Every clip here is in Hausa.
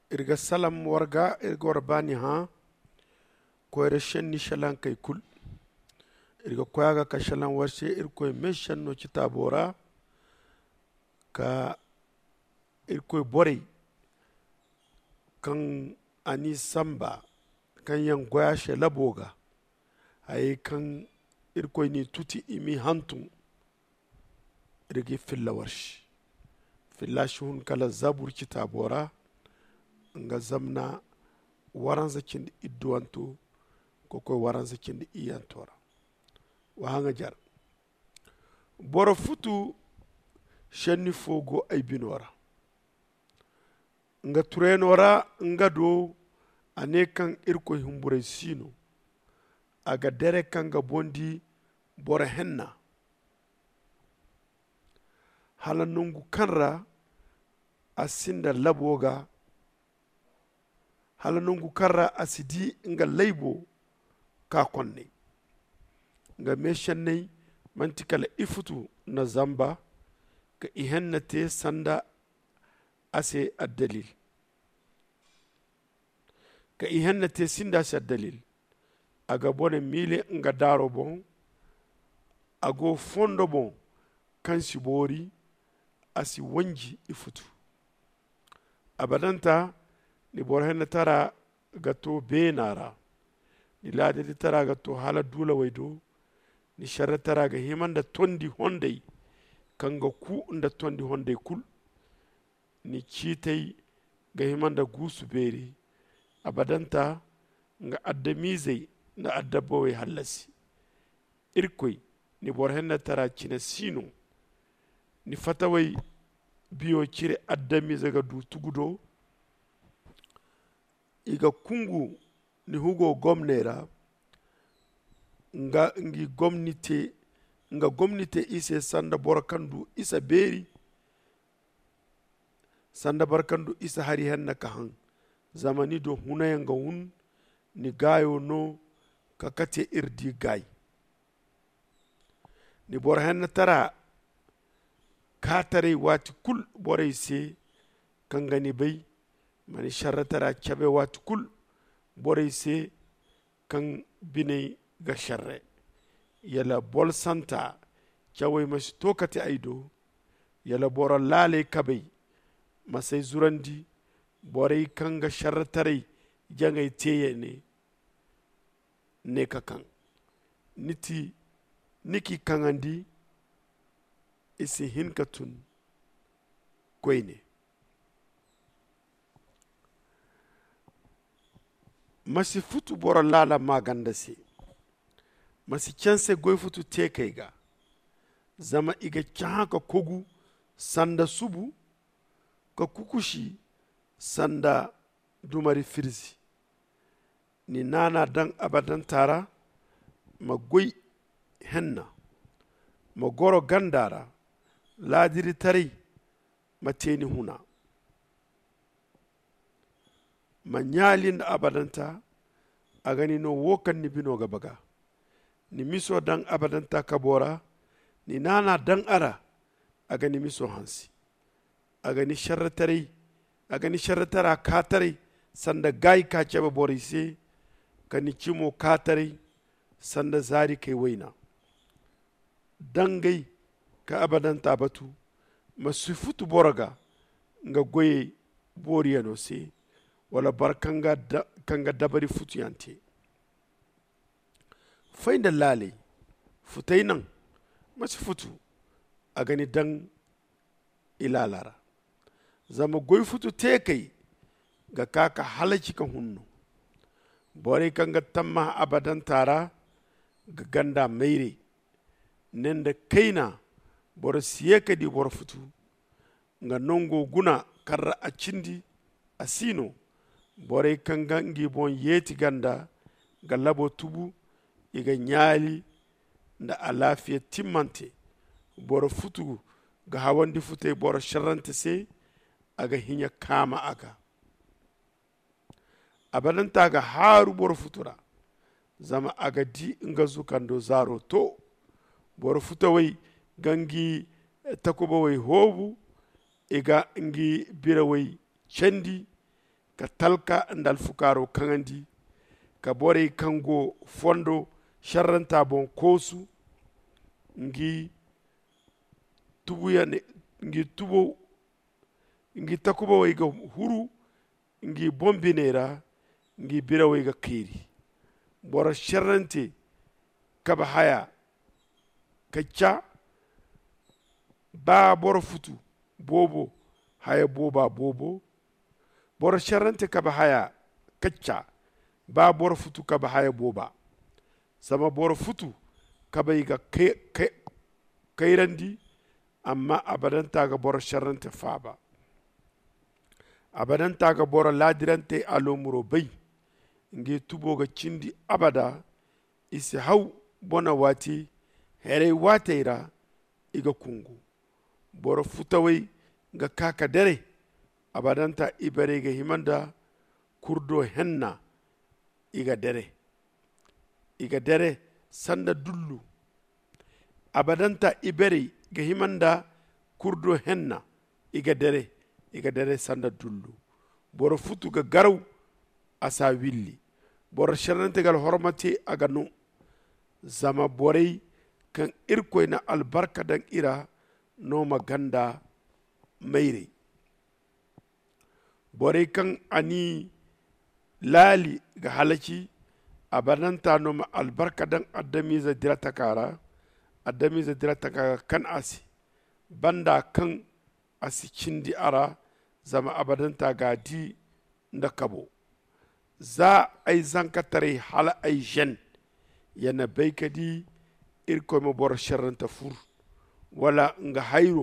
irga salam warga irga warbani ha koyre shenni shalan kay kul irga koyaga ka shalan warshe irkoy meshan no kitabora ka irkoy borey kan ani samba kan yan goya she laboga ay kan irkoy ni tuti imi hantun irgi filla warshi filla shun kala zabur kitabora nga zamna waranza kindi idduwanto ko koy waranza kindi iyantora wa hanga jar boro futu shenni fogo ay binora nga turenora nga do ane kan irko humbure sino aga dere kan ga bondi bora henna hala nungu kanra asinda laboga hala nungu karra asidi nga laybo ka konne nga meshannay mantikala ifutu na zamba ka ihennate sanda ase addalil ka ihennate sinda ase addalil aga bone mile nga daro bon ago fondo bon kan sibori asi wanji ifutu abadanta ni borhenna tara gato benara ni ladati tara gato hala dula waydo ni sharra tara ga himanda tondi hondey kanga ku nda tondi hondey kul ni chitay ga himanda gusu beri abadanta nga addamizey na addabowe halasi irkoy ni borhenna tara china sino ni fataway biyo cire addamize ga du tugudo iga kungu ni hugo gomnera nga ngi gomnite ise sanda borkandu isa beri sanda barkandu isa hari henna kahan zamani do hunayanga hun ni gayo no kakate irdi gay ni bor henna tara katare wati kul boray se kangani bay mani sharratara chabe wati kul boray se kan binay ga sharre yala bol santa chaway mas tokati aido yala bora lale kabay masay zurandi boray kanga sharratare jangay teye ne kakan niki kangandi isi hinkatun koyne masi futu bora lala maganda se masi chance goy futu tekayga zama iga chaka kogu sanda subu ka kukushi sanda dumari firzi ni nana dan abadan tara ma goy henna ma goro gandara ladiri tare mateni huna ma nyalin da abadanta a gani no wokan ni bino gabaga ni miso dan abadanta kabora ni nana dan ara a gani miso hansi a gani sharratara katare sanda gai ka ceba borise ka ni cimo katare sanda zari kai waina dangai ka abadanta batu masu futu boraga nga goye boriya no se wala kanga dabari futu yante fainda lale futai nan masu futu a gani dan ilalara zama goyi futu te kai ga kaka halaci kan hunnu bore kanga tamma abadan tara ga ganda maire nan da kaina bor siyeka di bor futu nga nongo guna karra a cindi a sino bore kanga ngi bon yeti ganda ga labo tubu iga nyali nda alafiya timmante bor futu ga hawandi fute bor sharrante se aga hinya kama aga abadanta ga haru bor futura zama aga di nga zukando zaro to bor futawai gangi takuba wai hobu iga ngi birawai chandi ka talka ndal fukaro kangandi ka bore kango fondo sharranta bon kosu ngi tubuya ne ngi tubo ngi takuba wayga huru ngi bombinera ngi bira wayga kiri bora sharrante kaba haya kacca ba bora futu bobo haya boba bobo bora sharrante kaba haya kacca ba bora futu kaba haya boba sama bora futu kaba yiga kairandi amma abadan taga bora sharrante faba abadan taga bora ladirante alomuro bai ngi tubo ga cindi abada isi hau bona wati here wateira iga kungu bora futawai ga kaka dare abadanta ibare ga himanda kurdo henna iga dare sanda dullu abadanta ibare ga himanda kurdo henna iga dare sanda dullu bora futu ga garaw asa willi bora sharnante gal hormati aga nu zama borei kan irkoy na albarka dan ira noma ganda maire borei kan ani lali ga halaki abananta noma albarka dan adamiza dirata kara kan asi banda kan asi cindi ara zama abadanta ga di nda kabo za ay zankatare hala ay jen yana baikadi irko mo bor sharranta fur wala nga hayro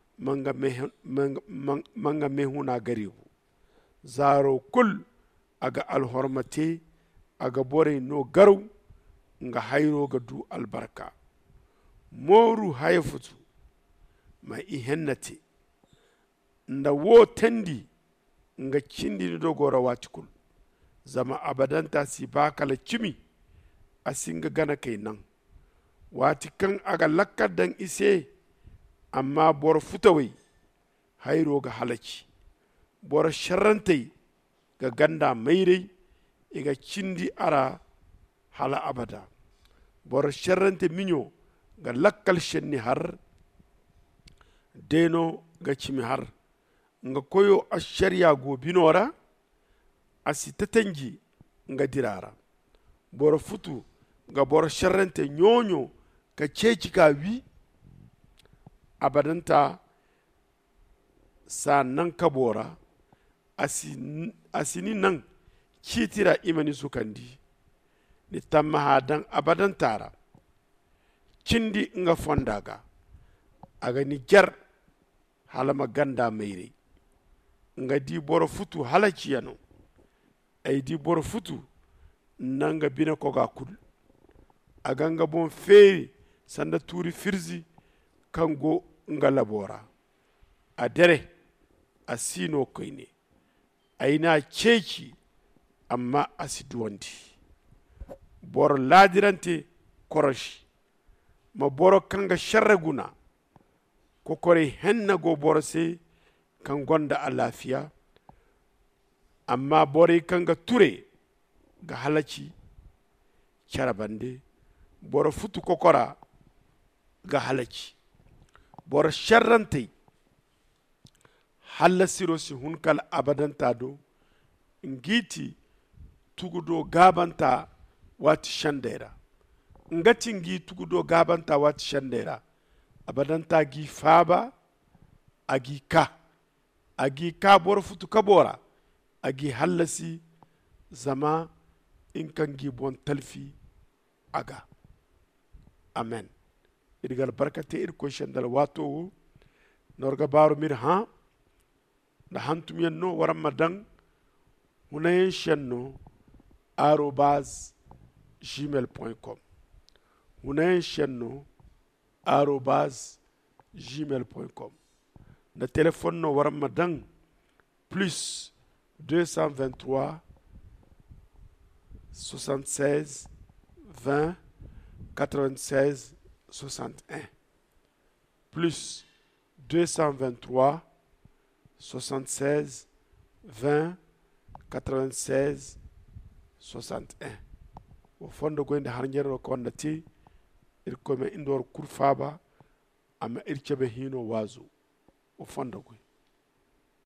manga mehuna garibu zaro kul aga alhormate aga bore no garu nga hayro ga du albarka moru hayfutu ma ihennati nda wo tandi nga cindi do gora watikul zama abadanta si bakala cimi asinga gana kai nan wati kan aga lakkar dan ise amma bor futawai hairo ga halaci bor sharrantai ga ganda mairai iga cindi ara hala abada bor sharrante minyo ga lakkal shenni har deno ga cimi har nga koyo a shari'a go binora asi tatangi nga dirara bor futu ga bor sharrante nyonyo ka ceci ka wi abadanta sa nan ka bora asini nan kitira imani sukandi ni tamma hadan abadantara cindi nga fondaga aga ni jar halama ganda meire nga di bor futu halaci yano ay di bor futu nanga bina ko ga kul aganga bon feeri sanda turi firzi kango nga labora adere asino koyne ayna ceci amma asiduwandi boro ladirante koroshi ma boro kanga sharraguna kokore henna go boro se kan gonda a lafiya amma bore kanga ture ga halaci carabande boro futu kokora ga halaci boro sharrante halla sirosi hunkal abadanta do ngiti tugudo gabanta wati shandera ngati ngi tugudo gabanta wati shandera abadanta gi faba agi ka boro futu kabora agi hallasi zama in kan gi bon talfi aga amen irgal barkate ir ko shandal wato norga baro mir ha da hantum yenno waram madan hunayen shenno @gmail.com hunayen shenno @gmail.com na téléphone no waram madan plus 223 76 20 96 61 plus 223 76 20 96 61 wo fonda goynde har njerro ko wanda te ir kome indor kurfaba amma ir kebe hino wazu wo fonda goy